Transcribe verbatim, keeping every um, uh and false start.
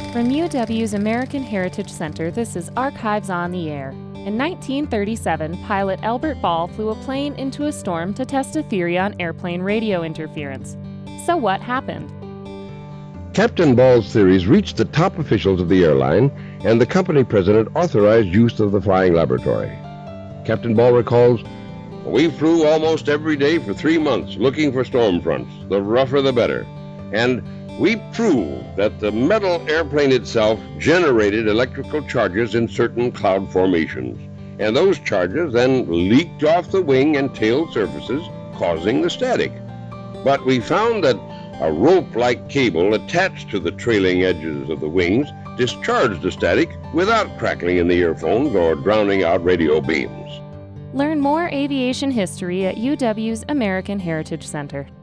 From U W's American Heritage Center, this is Archives on the Air. In nineteen thirty-seven, pilot Albert Ball flew a plane into a storm to test a theory on airplane radio interference. So what happened? Captain Ball's theories reached the top officials of the airline, and the company president authorized use of the flying laboratory. Captain Ball recalls, "We flew almost every day for three months looking for storm fronts, the rougher the better. And we proved that the metal airplane itself generated electrical charges in certain cloud formations, and those charges then leaked off the wing and tail surfaces, causing the static. But we found that a rope-like cable attached to the trailing edges of the wings discharged the static without crackling in the earphones or drowning out radio beams." Learn more aviation history at U W's American Heritage Center.